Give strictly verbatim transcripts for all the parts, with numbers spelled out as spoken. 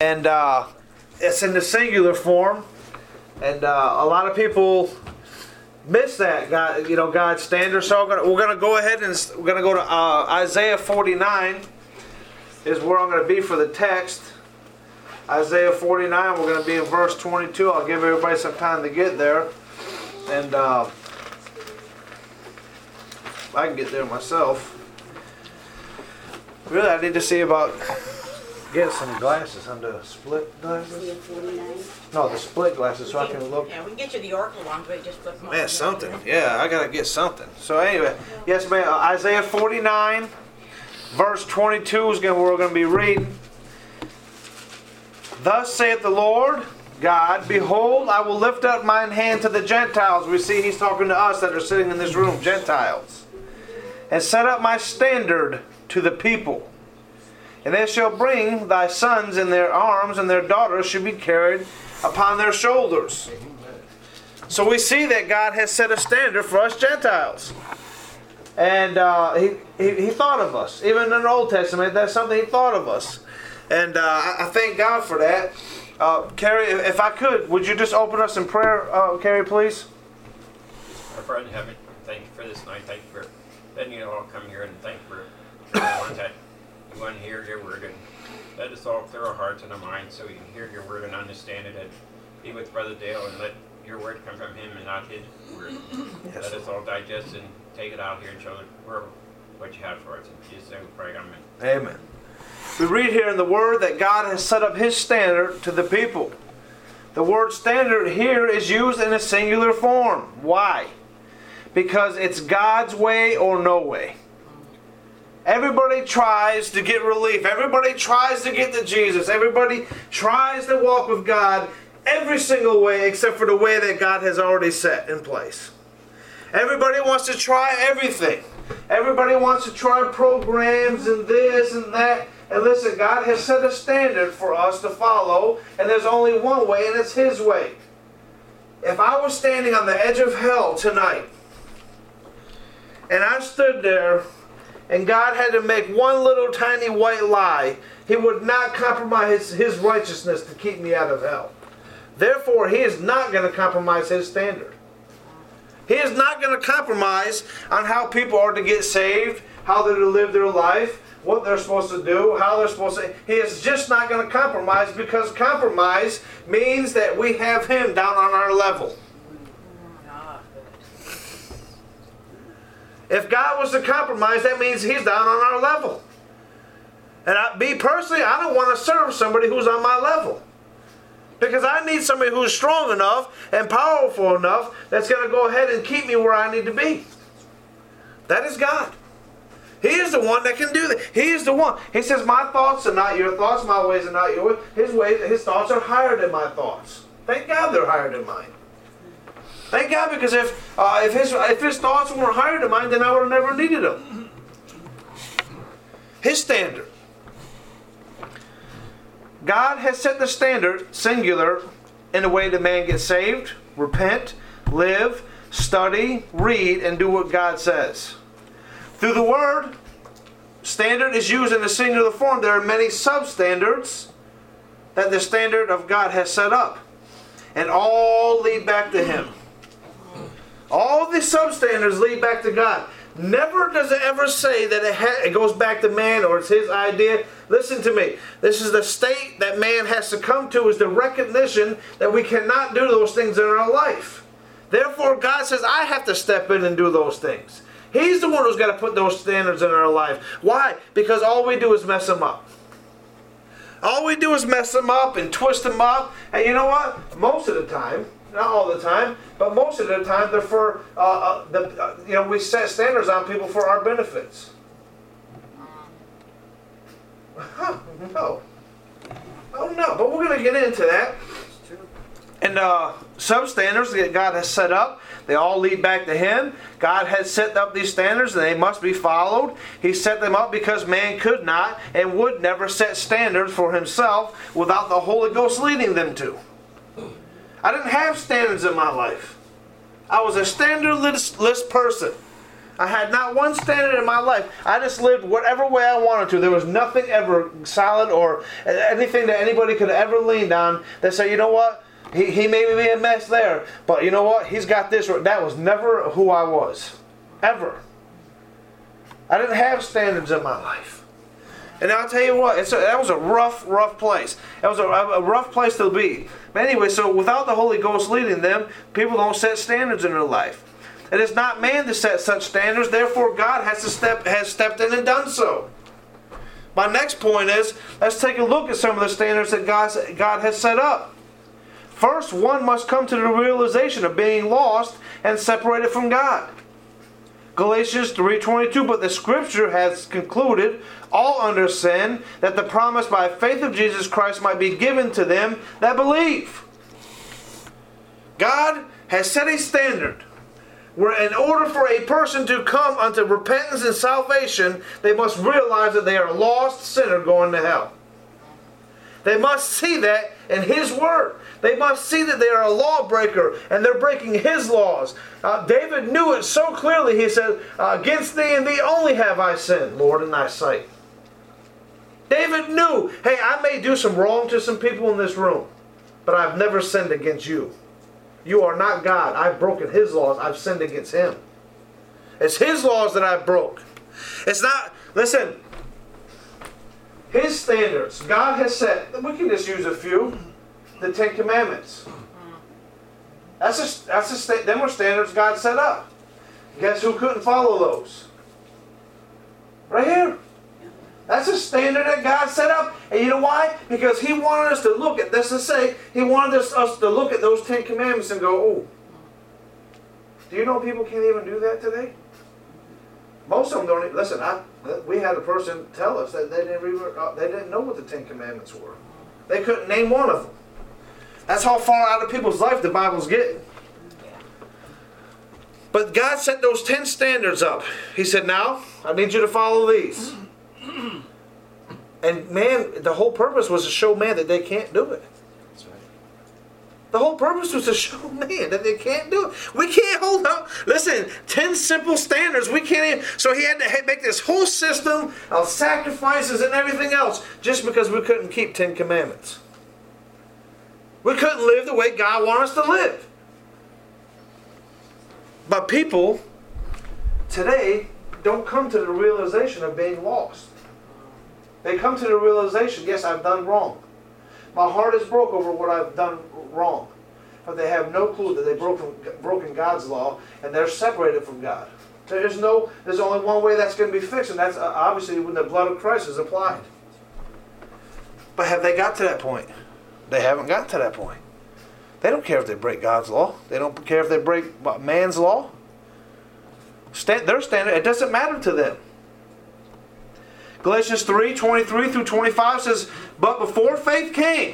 And uh, it's in the singular form. And uh, a lot of people miss that, God, you know, God's standard. So we're gonna, we're gonna go ahead and we're gonna go to uh, Isaiah forty-nine is where I'm gonna be for the text. Isaiah forty-nine. We're gonna be in verse twenty-two. I'll give everybody some time to get there, and uh, I can get there myself. Really, I need to see about getting some glasses. On the split glasses. No, the split glasses, so I can look. Yeah, we can get you the Oracle ones, but just flip them. Man, something. Yeah, I gotta get something. So anyway, yes, man. Isaiah forty-nine, verse twenty-two is gonna where we're gonna be reading. Thus saith the Lord God, behold, I will lift up mine hand to the Gentiles. We see he's talking to us that are sitting in this room, Gentiles, and set up my standard to the people. And they shall bring thy sons in their arms, and their daughters shall be carried upon their shoulders. So we see that God has set a standard for us Gentiles. And uh, he, he, he thought of us. Even in the Old Testament, that's something he thought of us. And uh, I, I thank God for that. Uh, Carrie, if I could, would you just open us in prayer, uh, Carrie, please? Our Father in heaven, thank you for this night. Thank you for letting you all come here, and thank you for the ones that you want to hear your word, and let us all clear our hearts and our minds so we can hear your word and understand it, and be with Brother Dale and let your word come from him and not his word. Yes. Let us all digest and take it out here and show the world what you have for us. In Jesus' name we pray, amen. Amen. We read here in the Word that God has set up His standard to the people. The word standard here is used in a singular form. Why? Because it's God's way or no way. Everybody tries to get relief. Everybody tries to get to Jesus. Everybody tries to walk with God every single way except for the way that God has already set in place. Everybody wants to try everything. Everybody wants to try programs and this and that. And listen, God has set a standard for us to follow, and there's only one way, and it's His way. If I was standing on the edge of hell tonight, and I stood there, and God had to make one little tiny white lie, He would not compromise His righteousness to keep me out of hell. Therefore, He is not going to compromise His standard. He is not going to compromise on how people are to get saved, how they're to live their life, what they're supposed to do, how they're supposed to... He is just not going to compromise, because compromise means that we have Him down on our level. If God was to compromise, that means He's down on our level. And I, me personally, I don't want to serve somebody who's on my level. Because I need somebody who's strong enough and powerful enough that's going to go ahead and keep me where I need to be. That is God. He is the one that can do that. He is the one. He says, my thoughts are not your thoughts, my ways are not your ways. His ways, His thoughts are higher than my thoughts. Thank God they're higher than mine. Thank God, because if uh, if his if his thoughts weren't higher than mine, then I would have never needed them. His standard. God has set the standard, singular, in a way that man gets saved, repent, live, study, read, and do what God says. Through the Word, standard is used in a singular form. There are many substandards that the standard of God has set up, and all lead back to Him. All the substandards lead back to God. Never does it ever say that it, ha- it goes back to man or it's his idea. Listen to me. This is the state that man has to come to, is the recognition that we cannot do those things in our life. Therefore, God says, I have to step in and do those things. He's the one who's got to put those standards in our life. Why? Because all we do is mess them up. All we do is mess them up and twist them up. And you know what? Most of the time, not all the time, but most of the time, they're for uh, uh, the uh, you know we set standards on people for our benefits. Huh, no, oh no, but we're going to get into that. And uh, some standards that God has set up, they all lead back to Him. God has set up these standards and they must be followed. He set them up because man could not and would never set standards for himself without the Holy Ghost leading them to. I didn't have standards in my life. I was a standardless person. I had not one standard in my life. I just lived whatever way I wanted to. There was nothing ever solid or anything that anybody could ever lean on that say, you know what? He, he may be a mess there, but you know what? He's got this. That was never who I was. Ever. I didn't have standards in my life. And I'll tell you what, it's a, that was a rough, rough place. That was a, a rough place to be. But anyway, so without the Holy Ghost leading them, people don't set standards in their life. It is not man to set such standards, therefore God has to step has stepped in and done so. My next point is, let's take a look at some of the standards that God, God has set up. First, one must come to the realization of being lost and separated from God. Galatians three twenty-two, but the Scripture has concluded all under sin, that the promise by faith of Jesus Christ might be given to them that believe. God has set a standard where in order for a person to come unto repentance and salvation, they must realize that they are a lost sinner going to hell. They must see that in His Word. They must see that they are a lawbreaker and they're breaking His laws. Uh, David knew it so clearly. He said, against thee and thee only have I sinned, Lord, in thy sight. David knew, hey, I may do some wrong to some people in this room, but I've never sinned against you. You are not God. I've broken His laws. I've sinned against Him. It's His laws that I've broke. It's not, listen, His standards, God has set, we can just use a few, the Ten Commandments. That's a, that's a, them were standards God set up. Guess who couldn't follow those? Right here. That's a standard that God set up. And you know why? Because He wanted us to look at this and say, He wanted us, us to look at those Ten Commandments and go, oh, do you know people can't even do that today? Most of them don't even, listen, I, we had a person tell us that they didn't, even, uh, they didn't know what the Ten Commandments were. They couldn't name one of them. That's how far out of people's life the Bible's getting. But God set those ten standards up. He said, now, I need you to follow these. And man, the whole purpose was to show man that they can't do it. That's right. The whole purpose was to show man that they can't do it. We can't hold up. Listen, ten simple standards. We can't even. So He had to make this whole system of sacrifices and everything else just because we couldn't keep Ten Commandments. We couldn't live the way God wanted us to live. But people today don't come to the realization of being lost. They come to the realization, yes, I've done wrong. My heart is broke over what I've done wrong. But they have no clue that they've broken, broken God's law and they're separated from God. There's no, there's only one way that's going to be fixed, and that's obviously when the blood of Christ is applied. But have they got to that point? They haven't got to that point. They don't care if they break God's law. They don't care if they break man's law. Stand, their standard, it doesn't matter to them. Galatians three twenty-three through twenty-five says, but before faith came.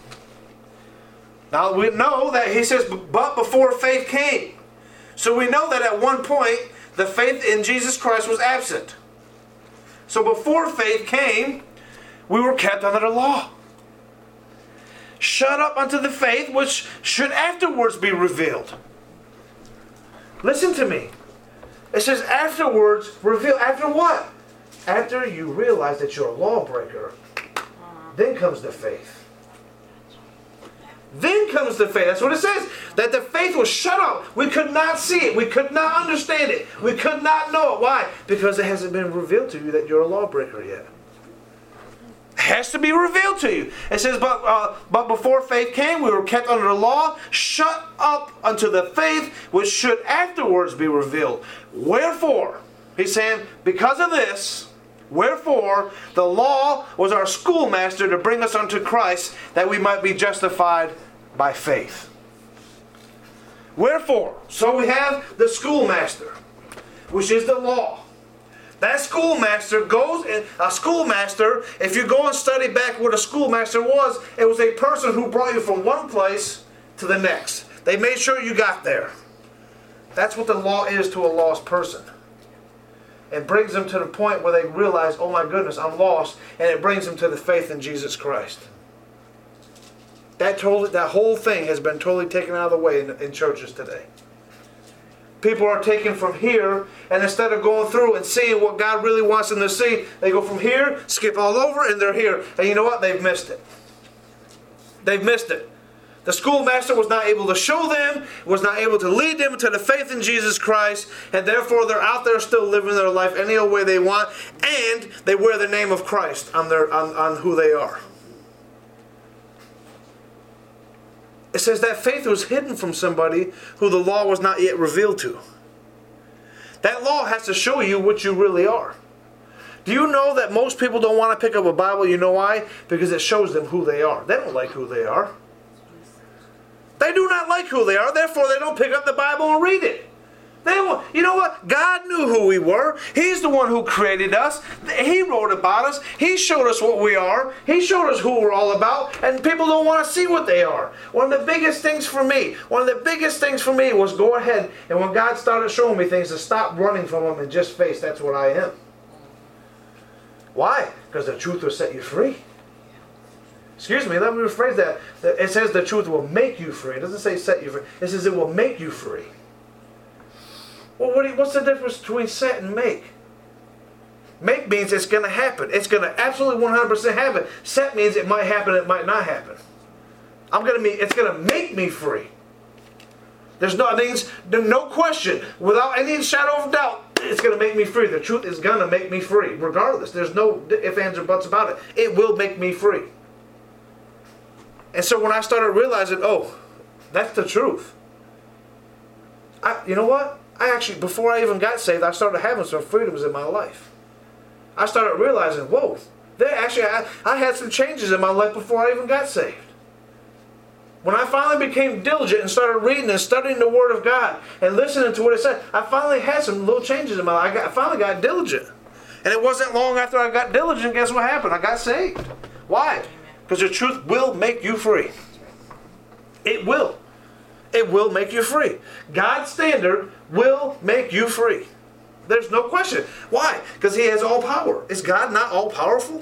Now we know that he says, but before faith came. So we know that at one point, the faith in Jesus Christ was absent. So before faith came, we were kept under the law. Shut up unto the faith which should afterwards be revealed. Listen to me. It says afterwards revealed. After what? After you realize that you're a lawbreaker, then comes the faith. Then comes the faith. That's what it says. That the faith was shut up. We could not see it. We could not understand it. We could not know it. Why? Because it hasn't been revealed to you that you're a lawbreaker yet. It has to be revealed to you. It says, but, uh, but before faith came, we were kept under the law, shut up unto the faith which should afterwards be revealed. Wherefore, he's saying, because of this, wherefore, the law was our schoolmaster to bring us unto Christ, that we might be justified by faith. Wherefore, so we have the schoolmaster, which is the law. That schoolmaster goes, and a schoolmaster, if you go and study back what a schoolmaster was, it was a person who brought you from one place to the next. They made sure you got there. That's what the law is to a lost person. It brings them to the point where they realize, oh my goodness, I'm lost, and it brings them to the faith in Jesus Christ. That totally, that whole thing has been totally taken out of the way in, in churches today. people are taken from here, and instead of going through and seeing what God really wants them to see, they go from here, skip all over, and they're here. And you know what? They've missed it. They've missed it. The schoolmaster was not able to show them, was not able to lead them to the faith in Jesus Christ, and therefore they're out there still living their life any old way they want, and they wear the name of Christ on their on, on who they are. It says that faith was hidden from somebody who the law was not yet revealed to. That law has to show you what you really are. Do you know that most people don't want to pick up a Bible? You know why? Because it shows them who they are. They don't like who they are. They do not like who they are, therefore they don't pick up the Bible and read it. They will, you know what? God knew who we were. He's the one who created us. He wrote about us. He showed us what we are. He showed us who we're all about. And people don't want to see what they are. One of the biggest things for me, one of the biggest things for me was go ahead, and when God started showing me things, to stop running from them and just face, that's what I am. Why? Because the truth will set you free. Excuse me, let me rephrase that. It says the truth will make you free. It doesn't say set you free. It says it will make you free. Well, what do you, what's the difference between set and make? Make means it's going to happen. It's going to absolutely one hundred percent happen. Set means it might happen, it might not happen. I'm going to mean it's going to make me free. There's no, it means no question, without any shadow of doubt, it's going to make me free. The truth is going to make me free, regardless. There's no ifs, ands, or buts about it. It will make me free. And so when I started realizing, oh, that's the truth. I, you know what? I actually, before I even got saved, I started having some freedoms in my life. I started realizing, whoa, there actually, I, I had some changes in my life before I even got saved. When I finally became diligent and started reading and studying the Word of God and listening to what it said, I finally had some little changes in my life. I, got, I finally got diligent. And it wasn't long after I got diligent, guess what happened? I got saved. Why? Because the truth will make you free. It will. It will make you free. God's standard will make you free. There's no question. Why? Because He has all power. Is God not all powerful?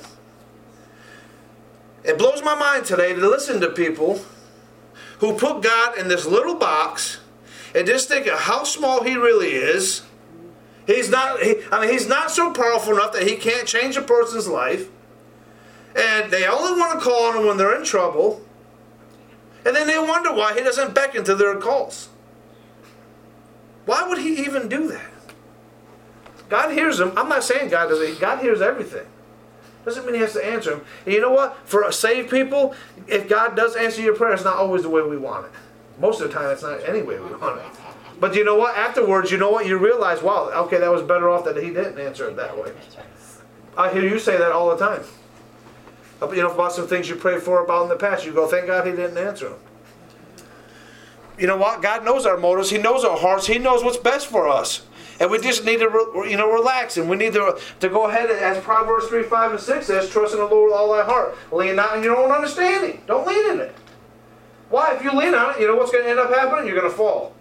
It blows my mind today to listen to people who put God in this little box and just think of how small He really is. He's not, he, I mean, He's not so powerful enough that He can't change a person's life. And they only want to call on Him when they're in trouble. And then they wonder why He doesn't beckon to their calls. Why would He even do that? God hears them. I'm not saying God doesn't. God hears everything. Doesn't mean He has to answer them. And you know what? For saved people, if God does answer your prayer, it's not always the way we want it. Most of the time, it's not any way we want it. But you know what? Afterwards, you know what? You realize, wow, okay, that was better off that He didn't answer it that way. I hear you say that all the time. You know, about some things you prayed for about in the past. You go, thank God He didn't answer them. You know what? God knows our motives. He knows our hearts. He knows what's best for us. And we just need to, you know, relax. And we need to, to go ahead, as Proverbs three, five, and six says, trust in the Lord with all thy heart. Lean not on your own understanding. Don't lean in it. Why? If you lean on it, you know what's going to end up happening? You're going to fall.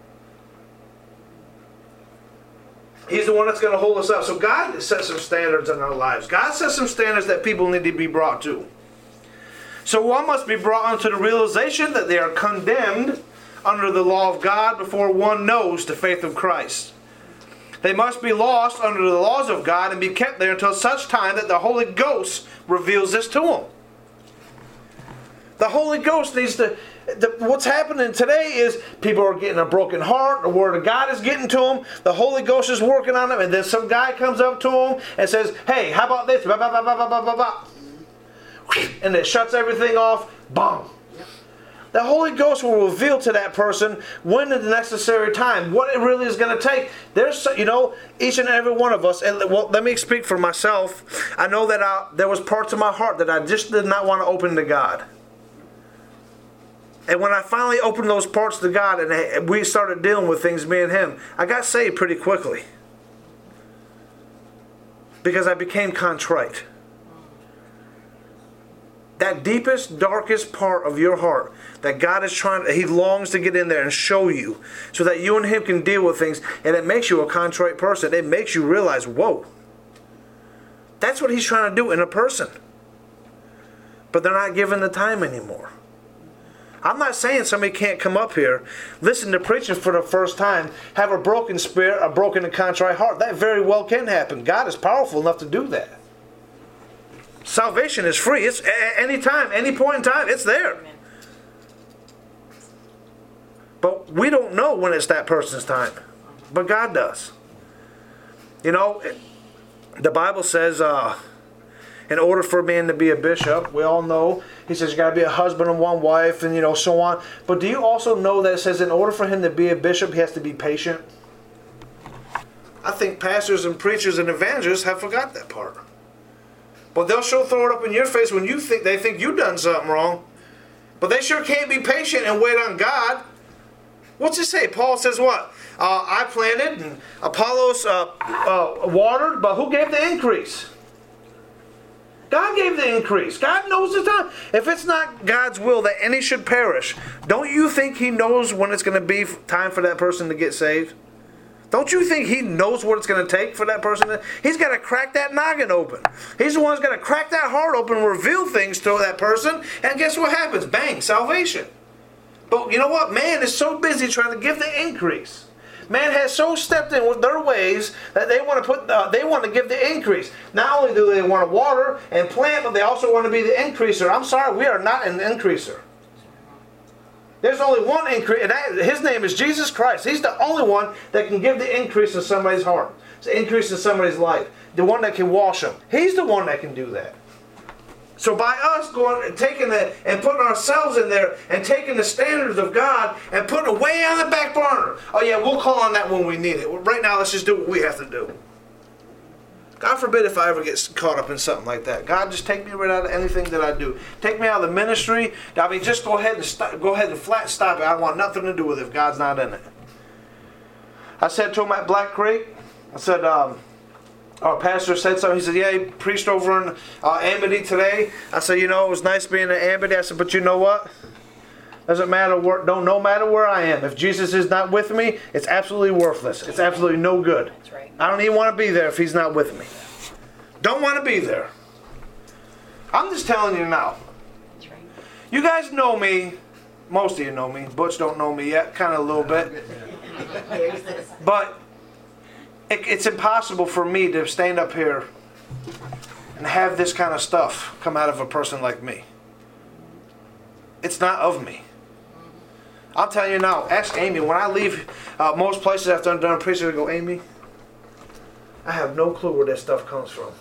He's the one that's going to hold us up. So God sets some standards in our lives. God sets some standards that people need to be brought to. So one must be brought unto the realization that they are condemned under the law of God before one knows the faith of Christ. They must be lost under the laws of God and be kept there until such time that the Holy Ghost reveals this to them. The Holy Ghost needs to... The, what's happening today is people are getting a broken heart. The Word of God is getting to them. The Holy Ghost is working on them. And then some guy comes up to them and says, hey, how about this? Bah, bah, bah, bah, bah, bah, bah. And it shuts everything off. Boom. The Holy Ghost will reveal to that person when at the necessary time what it really is going to take. There's, you know, each and every one of us, and well, let me speak for myself. I know that I, there was parts of my heart that I just did not want to open to God. And when I finally opened those parts to God and we started dealing with things, me and Him, I got saved pretty quickly. Because I became contrite. That deepest, darkest part of your heart that God is trying, He longs to get in there and show you so that you and Him can deal with things, and it makes you a contrite person. It makes you realize, whoa, that's what He's trying to do in a person. But they're not given the time anymore. I'm not saying somebody can't come up here, listen to preaching for the first time, have a broken spirit, a broken and contrite heart. That very well can happen. God is powerful enough to do that. Salvation is free. It's any time, any point in time, it's there. Amen. But we don't know when it's that person's time. But God does. You know, the Bible says, uh, in order for a man to be a bishop, we all know, he says you got to be a husband and one wife, and you know, so on. But do you also know that it says in order for him to be a bishop, he has to be patient? I think pastors and preachers and evangelists have forgot that part. But they'll sure throw it up in your face when you think they think you've done something wrong. But they sure can't be patient and wait on God. What's it say? Paul says what? Uh, I planted and Apollos uh, uh, watered, but who gave the increase? God gave the increase. God knows the time. If it's not God's will that any should perish, don't you think He knows when it's going to be time for that person to get saved? Don't you think He knows what it's going to take for that person to... He's got to crack that noggin open. He's the one who's got to crack that heart open and reveal things to that person. And guess what happens? Bang, salvation. But you know what? Man is so busy trying to give the increase. Man has so stepped in with their ways that they want to put, uh, they want to give the increase. Not only do they want to water and plant, but they also want to be the increaser. I'm sorry, we are not an increaser. There's only one increase, and that, His name is Jesus Christ. He's the only one that can give the increase in somebody's heart, the increase in somebody's life, the one that can wash them. He's the one that can do that. So by us going and taking the and putting ourselves in there and taking the standards of God and putting it way on the back burner. Oh yeah, we'll call on that when we need it. Right now, let's just do what we have to do. God forbid if I ever get caught up in something like that. God, just take me right out of anything that I do. Take me out of the ministry. I mean, just go ahead and stop, go ahead and flat stop it. I want nothing to do with it if God's not in it. I said to him at Black Creek, I said, um, our pastor said something. He said, yeah, he preached over in uh, Amity today. I said, you know, it was nice being in Amity. I said, but you know what? Doesn't matter where, don't no matter where I am. If Jesus is not with me, it's absolutely worthless. It's absolutely no good. That's right. I don't even want to be there if He's not with me. Don't want to be there. I'm just telling you now. That's right. You guys know me. Most of you know me. Butch don't know me yet, kind of a little bit. But it, it's impossible for me to stand up here and have this kind of stuff come out of a person like me. It's not of me. I'll tell you now, ask Amy. When I leave uh, most places after I'm done preaching, I go, Amy, I have no clue where this stuff comes from.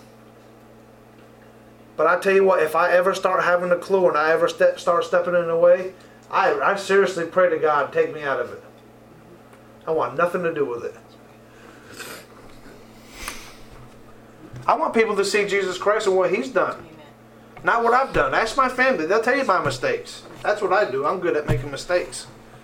But I tell you what, if I ever start having a clue and I ever step, start stepping in the way, I, I seriously pray to God, take me out of it. I want nothing to do with it. I want people to see Jesus Christ and what He's done. Amen. Not what I've done. Ask my family. They'll tell you my mistakes. That's what I do. I'm good at making mistakes.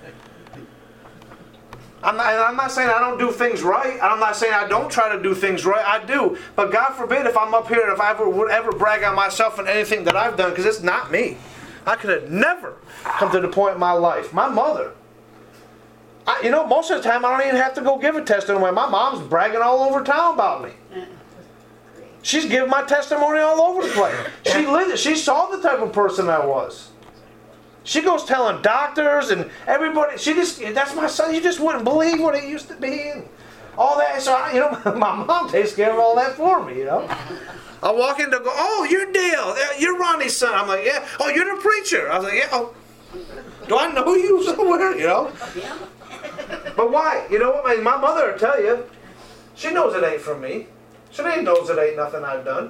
I'm not, and I'm not saying I don't do things right. I'm not saying I don't try to do things right. I do. But God forbid if I'm up here and if I ever would ever brag on myself and anything that I've done, because it's not me. I could have never come to the point in my life. My mother. I, you know, most of the time I don't even have to go give a testimony. My mom's bragging all over town about me. She's giving my testimony all over the place. She lived, she saw the type of person I was. She goes telling doctors and everybody. She just, that's my son. You just wouldn't believe what he used to be and all that. So I, you know, my mom takes care of all that for me. You know, I walk in to go, oh, you're Dale. You're Ronnie's son. I'm like, yeah. Oh, you're the preacher. I was like, yeah. Oh, do I know you somewhere? You know. But why? You know what? My, my mother will tell you. She knows it ain't from me. She knows it ain't nothing I've done.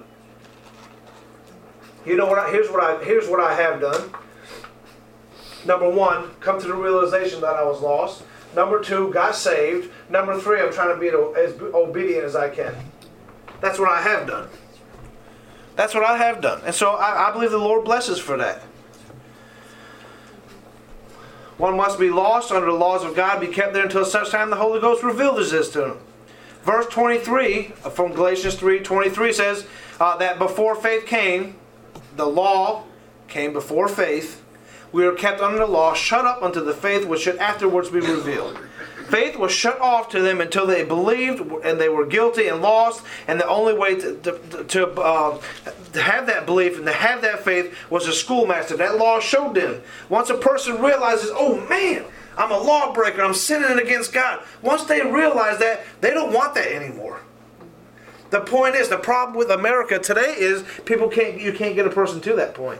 You know what? I, here's what I here's what I have done. Number one, come to the realization that I was lost. Number two, got saved. Number three, I'm trying to be as obedient as I can. That's what I have done. That's what I have done. And so I, I believe the Lord blesses for that. One must be lost under the laws of God, be kept there until such time the Holy Ghost reveals this to him. Verse twenty-three from Galatians three twenty-three says uh, that before faith came, the law came before faith. We are kept under the law, shut up unto the faith which should afterwards be revealed. Faith was shut off to them until they believed and they were guilty and lost. And the only way to, to, to, uh, to have that belief and to have that faith was a schoolmaster. That law showed them. Once a person realizes, oh man, I'm a lawbreaker, I'm sinning against God. Once they realize that, they don't want that anymore. The point is, the problem with America today is people can't, you can't get a person to that point.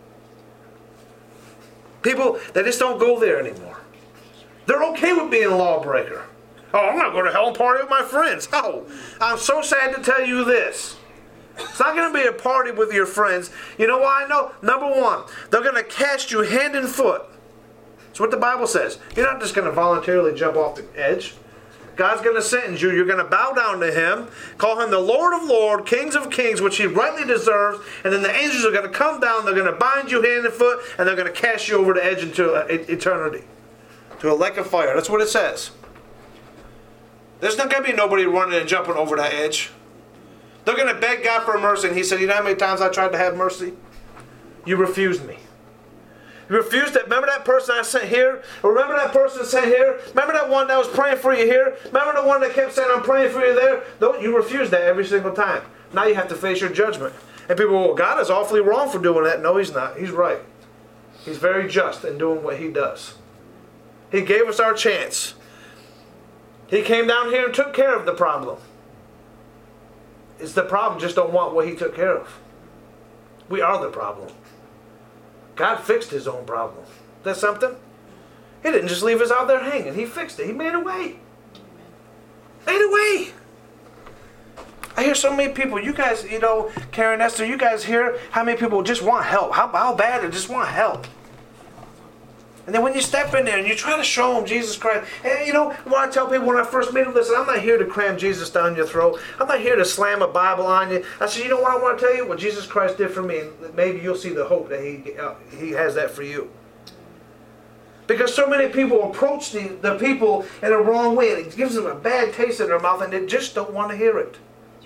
People, they just don't go there anymore. They're okay with being a lawbreaker. Oh, I'm not going to hell and party with my friends. Oh, I'm so sad to tell you this. It's not going to be a party with your friends. You know why I know? Number one, they're going to cast you hand and foot. That's what the Bible says. You're not just going to voluntarily jump off the edge. God's going to sentence you. You're going to bow down to Him, call Him the Lord of Lords, Kings of Kings, which He rightly deserves, and then the angels are going to come down, they're going to bind you hand and foot, and they're going to cast you over the edge into eternity, to a lake of fire. That's what it says. There's not going to be nobody running and jumping over that edge. They're going to beg God for mercy, and He said, you know how many times I tried to have mercy? You refused me. You refused that. Remember that person I sent here? Remember that person sent here? Remember that one that was praying for you here? Remember the one that kept saying, I'm praying for you there? No, you refused that every single time. Now you have to face your judgment. And people go, well, God is awfully wrong for doing that. No, He's not. He's right. He's very just in doing what He does. He gave us our chance. He came down here and took care of the problem. It's the problem, just don't want what He took care of. We are the problem. God fixed His own problem. That's something? He didn't just leave us out there hanging. He fixed it. He made a way. Made a way. I hear so many people, you guys, you know, Karen, Esther, you guys hear how many people just want help. How, how bad they just want help. And then when you step in there and you try to show them Jesus Christ, and you know what I tell people when I first meet them, listen, I'm not here to cram Jesus down your throat. I'm not here to slam a Bible on you. I said, you know what I want to tell you? What Jesus Christ did for me, and maybe you'll see the hope that He uh, He has that for you. Because so many people approach the, the people in a wrong way, and it gives them a bad taste in their mouth, and they just don't want to hear it.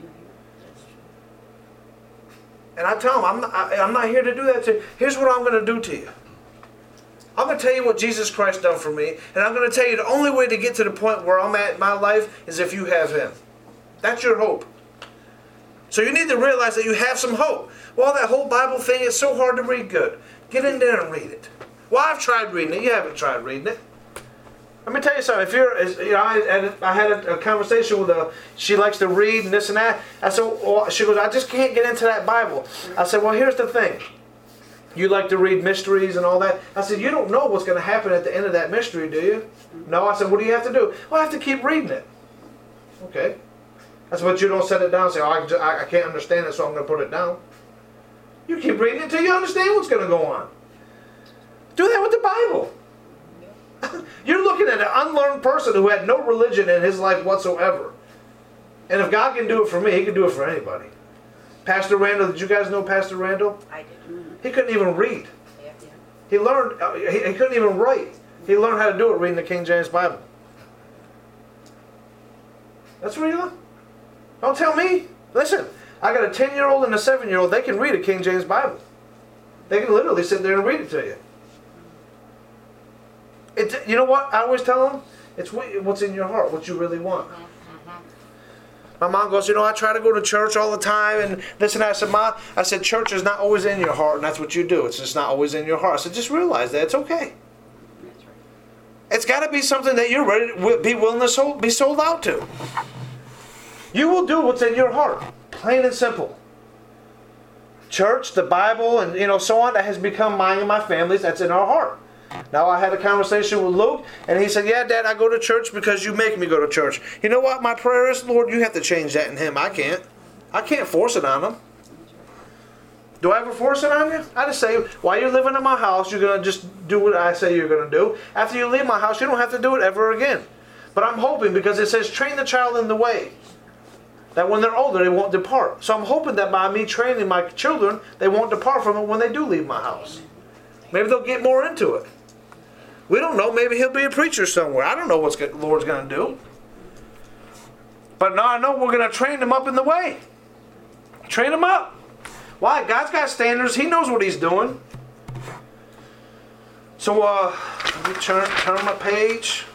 And I tell them, I'm not, I, I'm not here to do that to you. Here's what I'm going to do to you. I'm going to tell you what Jesus Christ done for me, and I'm going to tell you the only way to get to the point where I'm at in my life is if you have Him. That's your hope. So you need to realize that you have some hope. Well, that whole Bible thing is so hard to read good. Get in there and read it. Well, I've tried reading it. You haven't tried reading it. Let me tell you something. If you're, you know, I, I had a, a conversation with her. She likes to read and this and that. I said, well, she goes, I just can't get into that Bible. I said, well, here's the thing. You like to read mysteries and all that. I said, you don't know what's going to happen at the end of that mystery, do you? No. I said, what do you have to do? Well, I have to keep reading it. Okay. I said, but you don't set it down and say, oh, I, just, I, I can't understand it, so I'm going to put it down. You keep reading it until you understand what's going to go on. Do that with the Bible. You're looking at an unlearned person who had no religion in his life whatsoever. And if God can do it for me, He can do it for anybody. Pastor Randall, did you guys know Pastor Randall? I did. He couldn't even read. Yeah, yeah. He learned, uh, he, he couldn't even write. He learned how to do it reading the King James Bible. That's real. Don't tell me. Listen, I got a ten-year-old and a seven-year-old. They can read a King James Bible. They can literally sit there and read it to you. It, you know what I always tell them? It's what's in your heart, what you really want. My mom goes, you know, I try to go to church all the time and this and that. I said, Ma, I said, church is not always in your heart, and that's what you do. It's just not always in your heart. I said, just realize that. It's okay. That's right. It's got to be something that you're ready to be willing to sold, be sold out to. You will do what's in your heart, plain and simple. Church, the Bible, and you know, so on, that has become mine and my family's. That's in our heart. Now I had a conversation with Luke, and he said, yeah, Dad, I go to church because you make me go to church. You know what my prayer is? Lord, you have to change that in him. I can't. I can't force it on him. Do I ever force it on you? I just say, while you're living in my house, you're going to just do what I say you're going to do. After you leave my house, you don't have to do it ever again. But I'm hoping, because it says, train the child in the way, that when they're older, they won't depart. So I'm hoping that by me training my children, they won't depart from it when they do leave my house. Maybe they'll get more into it. We don't know. Maybe he'll be a preacher somewhere. I don't know what the Lord's going to do. But now I know we're going to train them up in the way. Train them up. Why? God's got standards. He knows what He's doing. So, uh, let me turn, turn my page.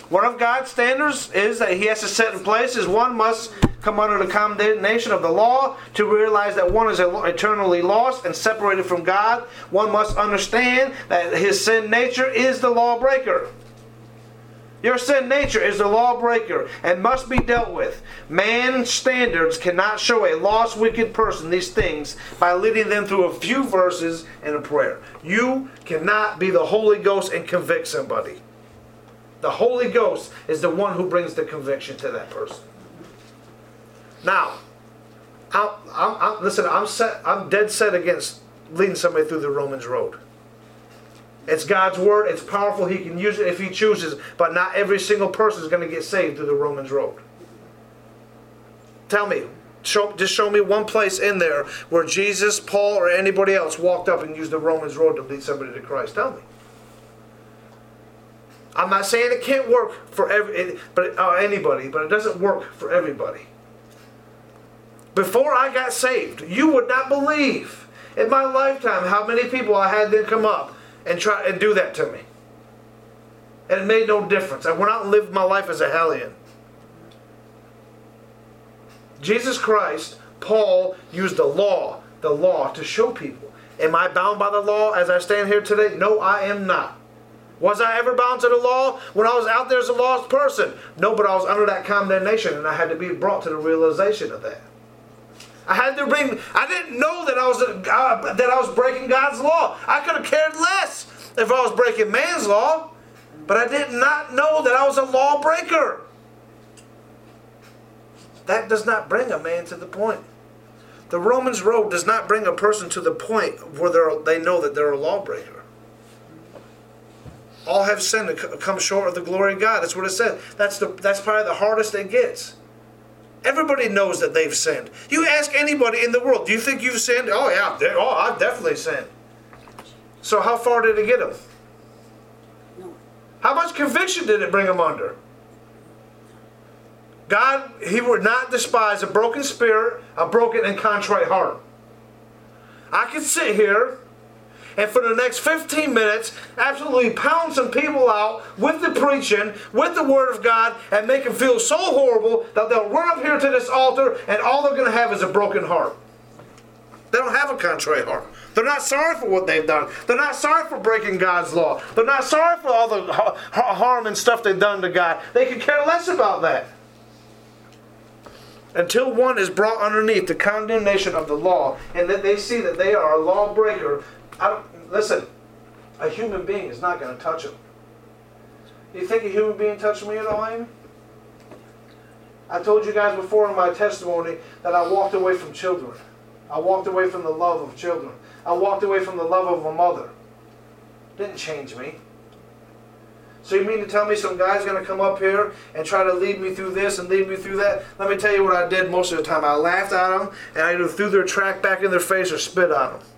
One of God's standards is that he has to set in place is one must come under the condemnation of the law to realize that one is eternally lost and separated from God. One must understand that his sin nature is the lawbreaker. Your sin nature is the lawbreaker and must be dealt with. Man's standards cannot show a lost, wicked person these things by leading them through a few verses and a prayer. You cannot be the Holy Ghost and convict somebody. The Holy Ghost is the one who brings the conviction to that person. Now, I'm, I'm, I'm, listen, I'm set, I'm dead set against leading somebody through the Romans road. It's God's word. It's powerful. He can use it if he chooses. But not every single person is going to get saved through the Romans road. Tell me. Show, just show me one place in there where Jesus, Paul, or anybody else walked up and used the Romans road to lead somebody to Christ. Tell me. I'm not saying it can't work for every, but uh, anybody, but it doesn't work for everybody. Before I got saved, you would not believe in my lifetime how many people I had to come up and try and do that to me. And it made no difference. I went out and lived my life as a hellion. Jesus Christ, Paul used the law, the law to show people. Am I bound by the law as I stand here today? No, I am not. Was I ever bound to the law when I was out there as a lost person? No, but I was under that condemnation and I had to be brought to the realization of that. I had to bring, I didn't know that I was uh, that I was breaking God's law. I could have cared less if I was breaking man's law, but I did not know that I was a lawbreaker. That does not bring a man to the point. The Romans road does not bring a person to the point where they're, they know that they're a lawbreaker. All have sinned and come short of the glory of God. That's what it said. That's the that's probably the hardest it gets. Everybody knows that they've sinned. You ask anybody in the world, do you think you've sinned? Oh yeah, oh I've definitely sinned. So how far did it get them? No. How much conviction did it bring them under? God, he would not despise a broken spirit, a broken and contrite heart. I could sit here and for the next fifteen minutes, absolutely pound some people out with the preaching, with the Word of God, and make them feel so horrible that they'll run up here to this altar and all they're going to have is a broken heart. They don't have a contrite heart. They're not sorry for what they've done. They're not sorry for breaking God's law. They're not sorry for all the harm and stuff they've done to God. They could care less about that. Until one is brought underneath the condemnation of the law and that they see that they are a lawbreaker. I don't, listen, a human being is not going to touch them. You think a human being touched me at all, Amy? I told you guys before in my testimony that I walked away from children. I walked away from the love of children. I walked away from the love of a mother. Didn't change me. So you mean to tell me some guy's going to come up here and try to lead me through this and lead me through that? Let me tell you what I did most of the time. I laughed at them and I either threw their track back in their face or spit on them.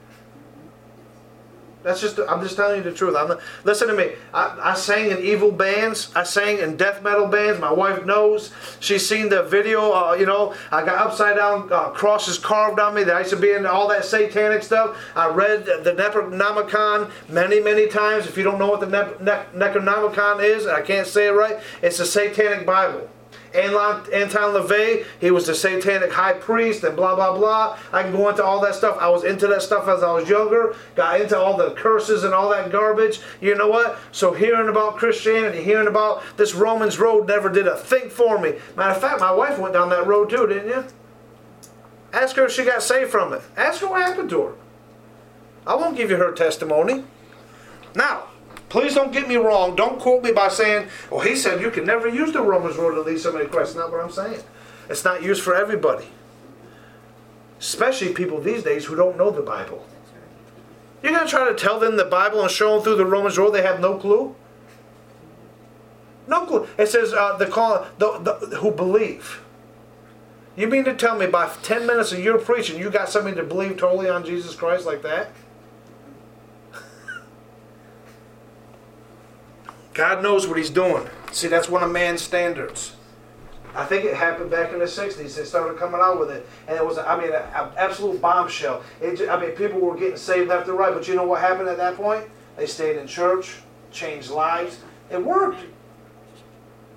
That's just, I'm just telling you the truth. I'm not, listen to me. I, I sang in evil bands. I sang in death metal bands. My wife knows. She's seen the video. Uh, you know, I got upside down uh, crosses carved on me. That I used to be in all that satanic stuff. I read the Necronomicon many, many times. If you don't know what the ne- ne- Necronomicon is, I can't say it right. It's a satanic Bible. Anton LaVey, he was the satanic high priest and blah, blah, blah. I can go into all that stuff. I was into that stuff as I was younger. Got into all the curses and all that garbage. You know what? So hearing about Christianity, hearing about this Romans road never did a thing for me. Matter of fact, my wife went down that road too, didn't you? Ask her if she got saved from it. Ask her what happened to her. I won't give you her testimony. Now, please don't get me wrong. Don't quote me by saying, well, he said you can never use the Romans road to lead somebody to Christ. That's not what I'm saying. It's not used for everybody. Especially people these days who don't know the Bible. You're going to try to tell them the Bible and show them through the Romans road they have no clue? No clue. It says uh, the call the, the, who believe. You mean to tell me by ten minutes of your preaching you got somebody to believe totally on Jesus Christ like that? God knows what he's doing. See, that's one of man's standards. I think it happened back in the sixties. They started coming out with it. And it was, I mean, an absolute bombshell. It just, I mean, people were getting saved left and right. But you know what happened at that point? They stayed in church, changed lives. It worked.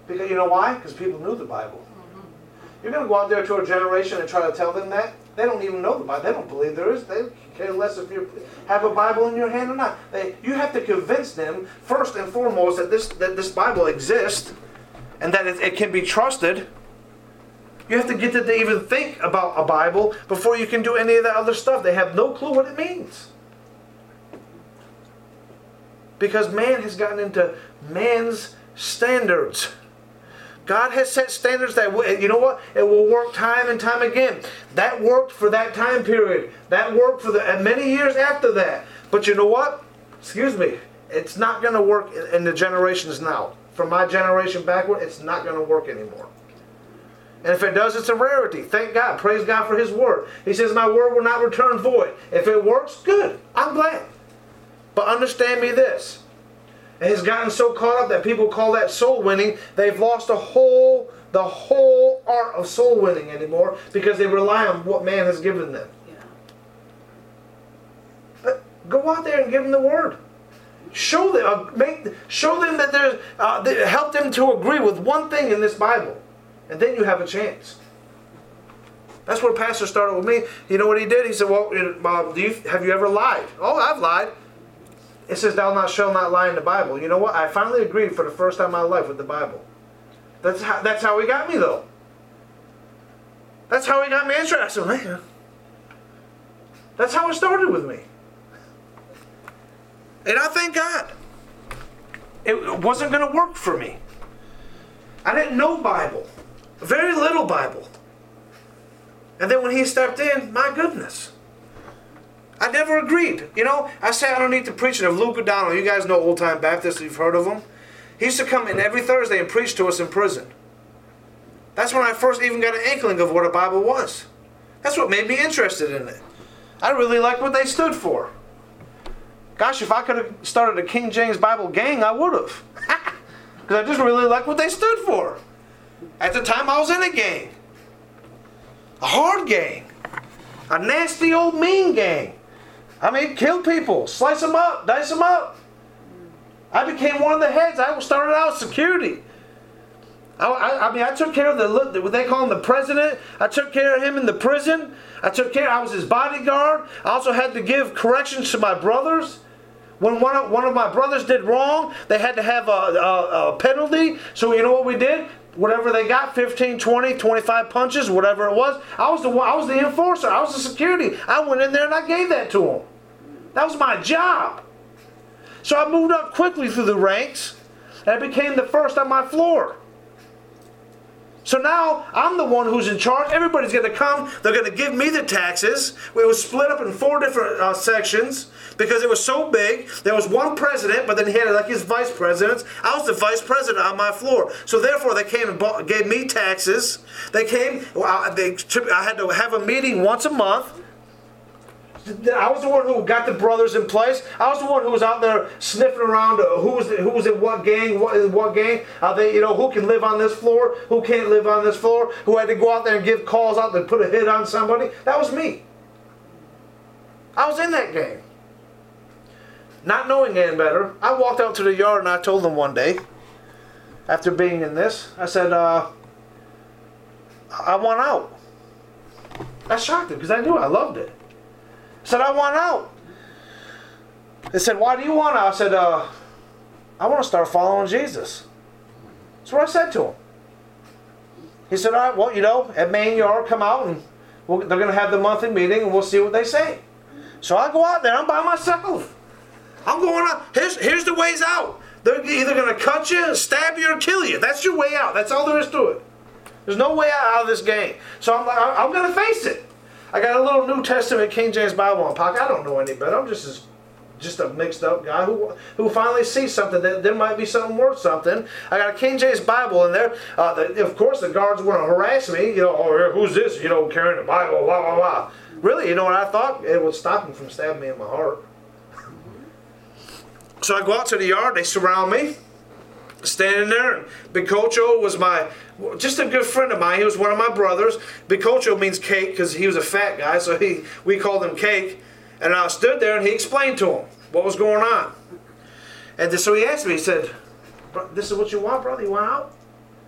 Because you know why? Because people knew the Bible. You're going to go out there to a generation and try to tell them that? They don't even know the Bible. They don't believe there is. They care less if you have a Bible in your hand or not. They, you have to convince them, first and foremost, that this, that this Bible exists and that it, it can be trusted. You have to get them to even think about a Bible before you can do any of that other stuff. They have no clue what it means. Because man has gotten into man's standards. God has set standards that, you know what, it will work time and time again. That worked for that time period. That worked for the and many years after that. But you know what? Excuse me. It's not going to work in the generations now. From my generation backward, it's not going to work anymore. And if it does, it's a rarity. Thank God. Praise God for His Word. He says, my Word will not return void. If it works, good. I'm glad. But understand me this. It has gotten so caught up that people call that soul winning. They've lost the whole, the whole art of soul winning anymore because they rely on what man has given them. Yeah. But go out there and give them the Word. Show them, uh, make, show them that there's, uh, that help them to agree with one thing in this Bible. And then you have a chance. That's where Pastor started with me. You know what he did? He said, well, uh, do you, have you ever lied? Oh, I've lied. It says, thou not shalt not lie in the Bible. You know what? I finally agreed for the first time in my life with the Bible. That's how, that's how he got me, though. That's how he got me interested. Man. That's how it started with me. And I thank God. It wasn't going to work for me. I didn't know Bible. Very little Bible. And then when he stepped in, my goodness. I never agreed. You know, I sat underneath the preaching of Luke O'Donnell. You guys know Old Time Baptists, you've heard of him. He used to come in every Thursday and preach to us in prison. That's when I first even got an inkling of what a Bible was. That's what made me interested in it. I really liked what they stood for. Gosh, if I could have started a King James Bible gang, I would have. Because I just really liked what they stood for. At the time, I was in a gang. A hard gang. A nasty old mean gang. I mean, kill people, slice them up, dice them up. I became one of the heads. I started out security. I, I, I mean, I took care of the, what they call him, the president. I took care of him in the prison. I took care, I was his bodyguard. I also had to give corrections to my brothers. When one of, one of my brothers did wrong, they had to have a, a, a penalty. So you know what we did? Whatever they got, fifteen, twenty, twenty-five punches, whatever it was, I was the I was the enforcer. I was the security. I went in there and I gave that to them. That was my job. So I moved up quickly through the ranks, and I became the first on my floor. So now I'm the one who's in charge. Everybody's going to come. They're going to give me the taxes. It was split up in four different uh, sections because it was so big. There was one president, but then he had like his vice presidents. I was the vice president on my floor. So therefore, they came and bought, gave me taxes. They came. Well, they took, I had to have a meeting once a month. I was the one who got the brothers in place. I was the one who was out there sniffing around uh, who was who was in what gang, what in what gang. Uh, they, you know, who can live on this floor, who can't live on this floor. Who had to go out there and give calls out to put a hit on somebody. That was me. I was in that gang. Not knowing any better, I walked out to the yard and I told them one day, after being in this, I said, uh, I want out. I shocked them because I knew I loved it. I said, I want out. They said, why do you want out? I said, uh, I want to start following Jesus. That's what I said to him. He said, all right, well, you know, at Main Yard, come out and we'll, they're going to have the monthly meeting and we'll see what they say. So I go out there. I'm by myself. I'm going out. Here's, here's the ways out. They're either going to cut you, stab you, or kill you. That's your way out. That's all there is to it. There's no way out of this game. So I'm like, I'm going to face it. I got a little New Testament King James Bible in my pocket. I don't know any better. I'm just as, just a mixed up guy who who finally sees something that there might be something worth something. I got a King James Bible in there. Uh, the, of course, the guards want to harass me. You know, oh, who's this? You know, carrying the Bible, blah blah blah. Really, you know what I thought? It would stop them from stabbing me in my heart. So I go out to the yard. They surround me, standing there. And Bicocho was my, just a good friend of mine. He was one of my brothers. Bicocho means cake because he was a fat guy, so he we called him Cake. And I stood there and he explained to him what was going on. And so he asked me, he said, this is what you want, brother? You want out?